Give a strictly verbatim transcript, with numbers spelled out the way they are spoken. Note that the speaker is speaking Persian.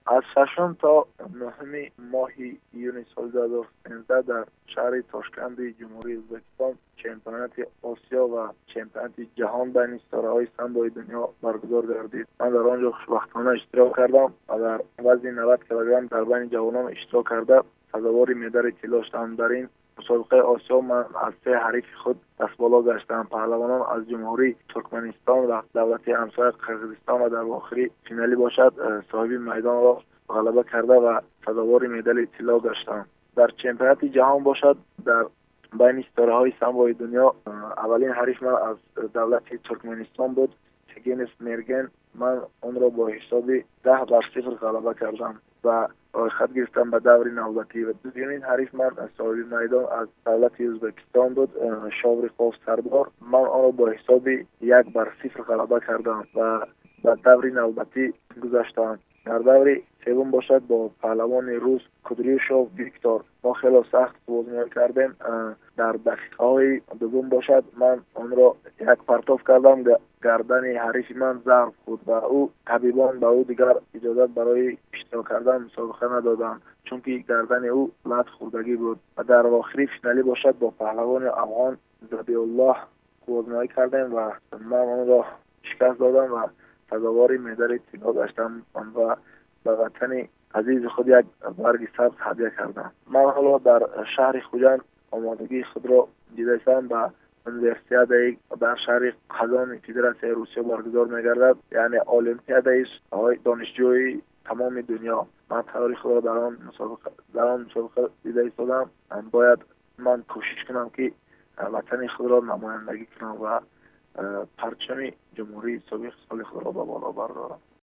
از ششم تا نهم ماه ایون سال دو هزار و سیزده در شهر تاشکند جمهوری ازبکستان چمپیونات آسیا و چمپیونات جهان بین ستاره‌های سامبوی دنیا برگزار گردید. من در آنجا خوشبختانه اشتراک کردم و در وزن نود کیلوگرم در بین جوانان اشتراک کرده سزاوار مدال طلا شدم. در این مسابقه آسیا من از سه حریف خود دست بالا گشتم. پهلوانان از جمهوری ترکمنستان و دولت همسایه قرقیزستان و در آخری فینالی باشد صاحب میدان را غلبه کرده و سزاوار مدال طلا گشتم. در چمپیونات جهان باشد در بین ستاره‌های سامبوی دنیا اولین حریف من از دولت ترکمنستان بود، تگینس مرگن. من اون را با حساب ده بر صفر غلبه کردم و خط گرفتم به دور نوبتی. و دومین حریف من صاحب میدان از دولت ازبکستان بود، شاورخوف سردار. من آن را با حساب یک بر صفر غلبه کردم و به دور نوبتی گذاشتم. در دور سوم باشد با پهلوان روس کودریوشوف ویکتور ما خیلی سخت بازی کردیم. در دقیقه های دوم باشد من آن را یک پرتاب کردم، گردن حریف من ضرب خورد و او طبیبان به او دیگر اجازه برای اشتراک کردن مسابقه ندادند چون که گردن او لط خوردگی بود. و در آخری فینالی باشد با پهلوان افغان ذبیح الله بازی کردیم و من آن را شکست دادم و سزاوار مدال طلا گشتم و به وطن عزیز خود یک برگ سبز هدیه کردم. من حالا در شهر خوجند آمادگی خود را دیدم به یونیورسیاد در شهر قزان فدراسیون روسیه برگزار می‌گردد، یعنی المپیاد است دانشجوی تمام دنیا. من تاریخ خود را در آن مسابقه در آن مسابقه دیده ایستادم. باید من کوشش کنم که وطن خود را نمایندگی کنم و پرچم جمهوری اسلامی خود را به بالا بردارم.